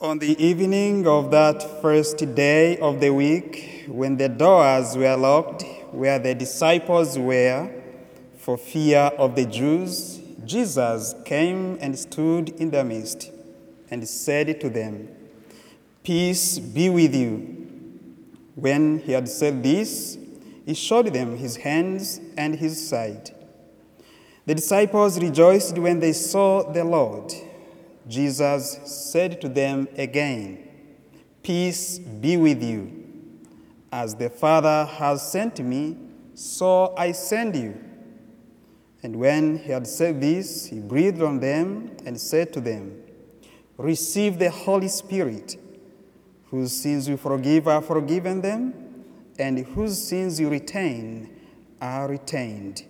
On the evening of that first day of the week, when the doors were locked where the disciples were, for fear of the Jews, Jesus came and stood in their midst and said to them, "Peace be with you." When he had said this, he showed them his hands and his side. The disciples rejoiced when they saw the Lord. Jesus said to them again, "Peace be with you. As the Father has sent me, so I send you." And when he had said this, he breathed on them and said to them, "Receive the Holy Spirit. Whose sins you forgive are forgiven them, and whose sins you retain are retained."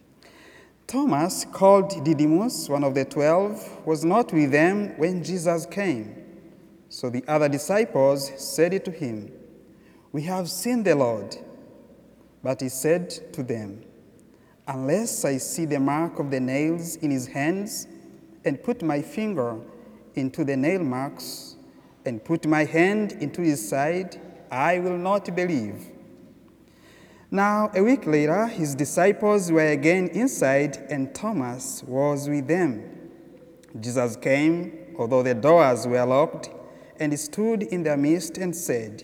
Thomas, called Didymus, one of the 12, was not with them when Jesus came. So the other disciples said to him, "We have seen the Lord." But he said to them, "Unless I see the mark of the nails in his hands, and put my finger into the nail marks, and put my hand into his side, I will not believe." Now, a week later, his disciples were again inside, and Thomas was with them. Jesus came, although the doors were locked, and he stood in their midst and said,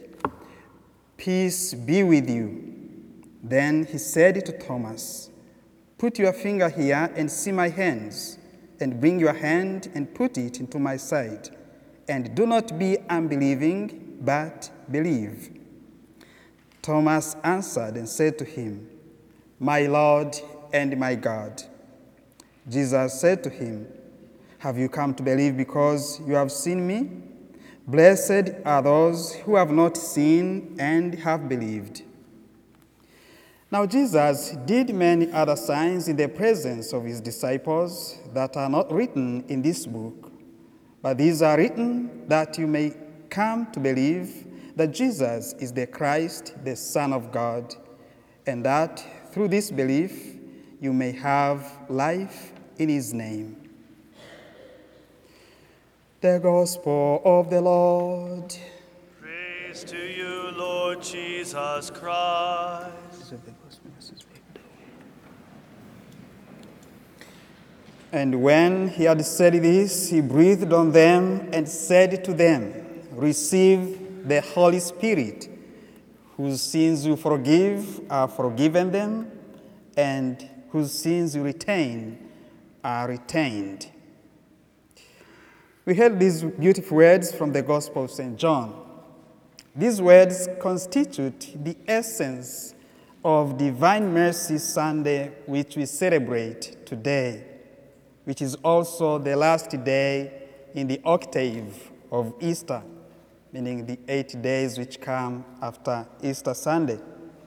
"Peace be with you." Then he said to Thomas, "Put your finger here and see my hands, and bring your hand and put it into my side, and do not be unbelieving, but believe." Thomas answered and said to him, "My Lord and my God." Jesus said to him, "Have you come to believe because you have seen me? Blessed are those who have not seen and have believed." Now Jesus did many other signs in the presence of his disciples that are not written in this book, but these are written that you may come to believe that Jesus is the Christ, the Son of God, and that through this belief you may have life in his name. The Gospel of the Lord. Praise to you, Lord Jesus Christ. And when he had said this, he breathed on them and said to them, "Receive the Holy Spirit. Whose sins you forgive are forgiven them, and whose sins you retain are retained." We heard these beautiful words from the Gospel of St. John. These words constitute the essence of Divine Mercy Sunday, which we celebrate today, which is also the last day in the octave of Easter, meaning the 8 days which come after Easter Sunday.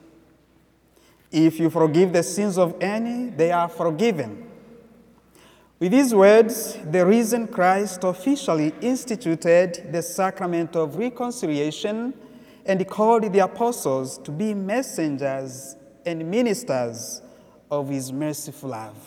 If you forgive the sins of any, they are forgiven. With these words, the risen Christ officially instituted the sacrament of reconciliation and called the apostles to be messengers and ministers of his merciful love.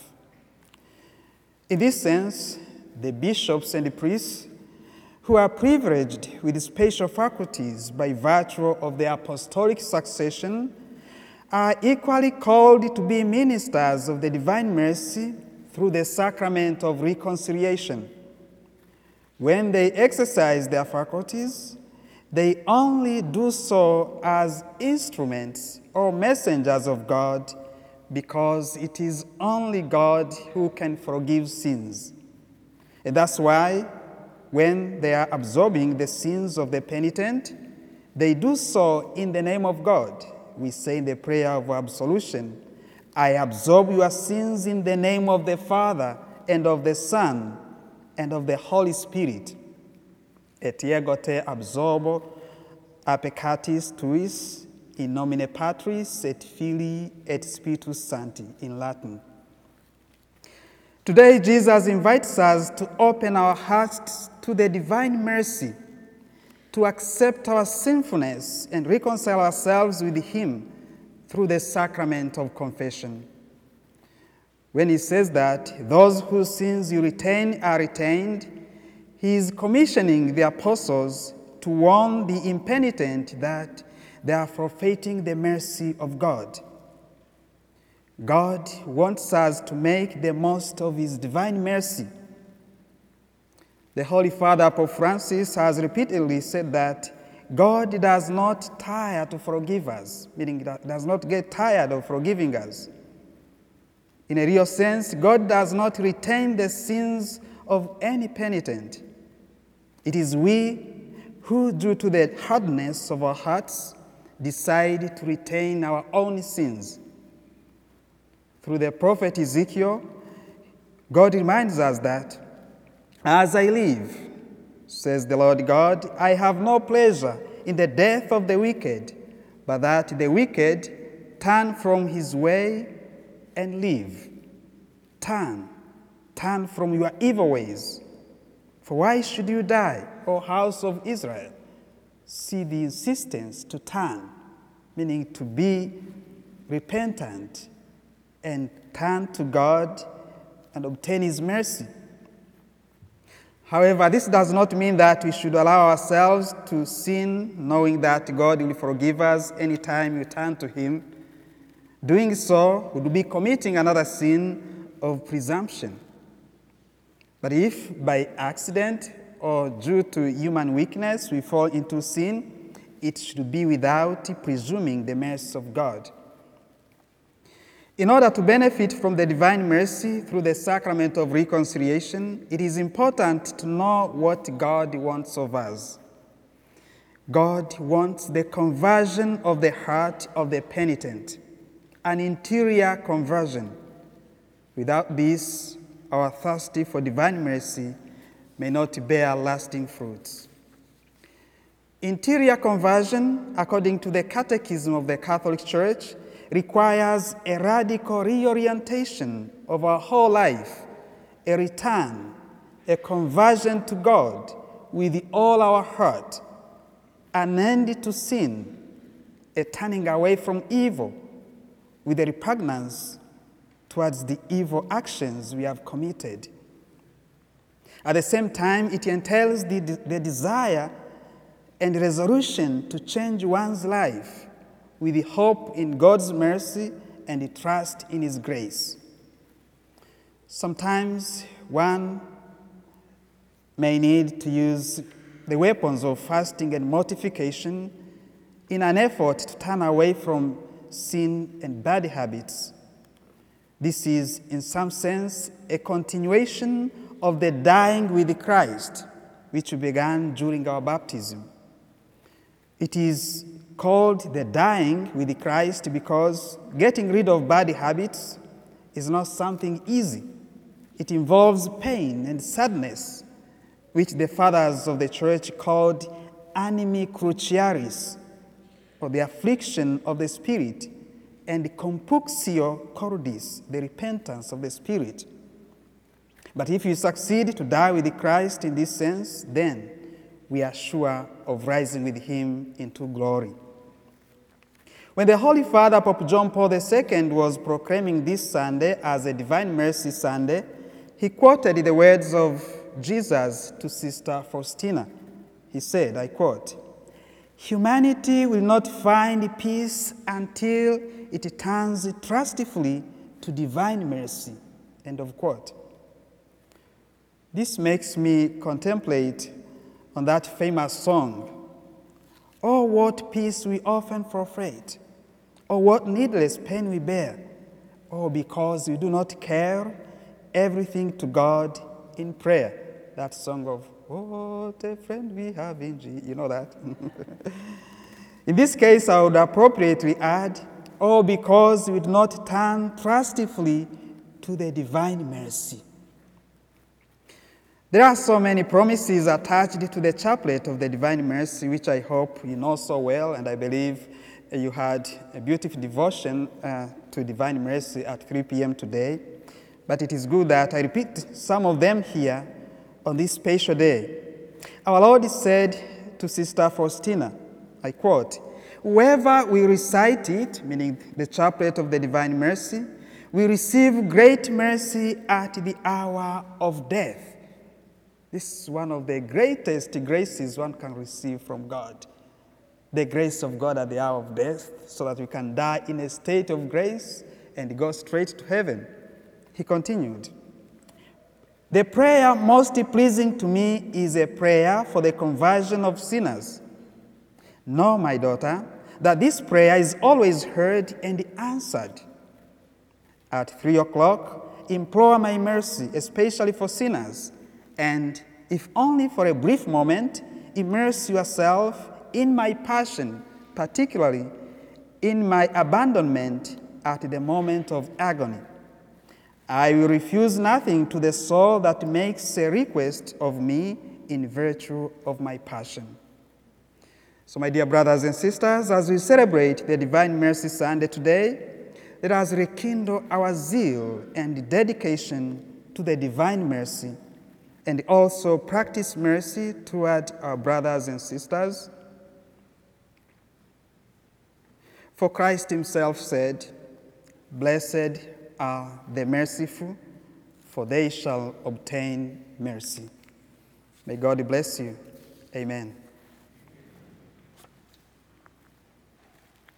In this sense, the bishops and the priests, who are privileged with special faculties by virtue of the apostolic succession, are equally called to be ministers of the divine mercy through the sacrament of reconciliation. When they exercise their faculties, they only do so as instruments or messengers of God, because it is only God who can forgive sins. And that's why, when they are absorbing the sins of the penitent, they do so in the name of God. We say in the prayer of absolution, "I absorb your sins in the name of the Father, and of the Son, and of the Holy Spirit. Et ego te absorbo a peccatis tuis, in nomine Patris et Filii et Spiritus Sancti," in Latin. Today, Jesus invites us to open our hearts to the divine mercy, to accept our sinfulness and reconcile ourselves with him through the sacrament of confession. When he says that those whose sins you retain are retained, He is commissioning the apostles to warn the impenitent that they are forfeiting the mercy of God. God wants us to make the most of His divine mercy. The Holy Father, Pope Francis, has repeatedly said that God does not tire to forgive us, meaning that does not get tired of forgiving us. In a real sense, God does not retain the sins of any penitent. It is we who, due to the hardness of our hearts, decide to retain our own sins. Through the prophet Ezekiel, God reminds us that, "As I live, says the Lord God, I have no pleasure in the death of the wicked, but that the wicked turn from his way and live." Turn from your evil ways. For why should you die, O house of Israel? See the insistence to turn, meaning to be repentant and turn to God and obtain His mercy. However, this does not mean that we should allow ourselves to sin, knowing that God will forgive us anytime we turn to Him. Doing so would be committing another sin of presumption. But if by accident or due to human weakness we fall into sin, it should be without presuming the mercy of God. In order to benefit from the divine mercy through the sacrament of reconciliation, it is important to know what God wants of us. God wants the conversion of the heart of the penitent, an interior conversion. Without this, our thirst for divine mercy may not bear lasting fruits. Interior conversion, according to the Catechism of the Catholic Church, requires a radical reorientation of our whole life, a return, a conversion to God with all our heart, an end to sin, a turning away from evil with a repugnance towards the evil actions we have committed. At the same time, it entails the desire and resolution to change one's life with the hope in God's mercy and the trust in His grace. Sometimes one may need to use the weapons of fasting and mortification in an effort to turn away from sin and bad habits. This is, in some sense, a continuation of the dying with Christ, which began during our baptism. It is called the dying with Christ because getting rid of bad habits is not something easy. It involves pain and sadness, which the fathers of the church called animi cruciaris, or the affliction of the spirit, and compunctio cordis, the repentance of the spirit. But if you succeed to die with Christ in this sense, then we are sure of rising with Him into glory. When the Holy Father, Pope John Paul II, was proclaiming this Sunday as a Divine Mercy Sunday, he quoted the words of Jesus to Sister Faustina. He said, I quote, "Humanity will not find peace until it turns trustfully to divine mercy." End of quote. This makes me contemplate on that famous song, "Oh, what peace we often forfeit, oh, what needless pain we bear, oh, because we do not care everything to God in prayer." That song of, "Oh, what a friend we have in Jesus." You know that? In this case, I would appropriately add, "Oh, because we do not turn trustfully to the divine mercy." There are so many promises attached to the chaplet of the Divine Mercy, which I hope you know so well, and I believe you had a beautiful devotion to Divine Mercy at 3 p.m. today. But it is good that I repeat some of them here on this special day. Our Lord said to Sister Faustina, I quote, "Whoever will recite it," meaning the chaplet of the Divine Mercy, "will receive great mercy at the hour of death." This is one of the greatest graces one can receive from God. The grace of God at the hour of death, so that we can die in a state of grace and go straight to heaven. He continued, "The prayer most pleasing to me is a prayer for the conversion of sinners. Know, my daughter, that this prayer is always heard and answered. At 3 o'clock, implore my mercy, especially for sinners, and if only for a brief moment, immerse yourself in my passion, particularly in my abandonment at the moment of agony. I will refuse nothing to the soul that makes a request of me in virtue of my passion." So, my dear brothers and sisters, as we celebrate the Divine Mercy Sunday today, let us rekindle our zeal and dedication to the divine mercy, and also practice mercy toward our brothers and sisters. For Christ himself said, "Blessed are the merciful, for they shall obtain mercy." May God bless you. Amen.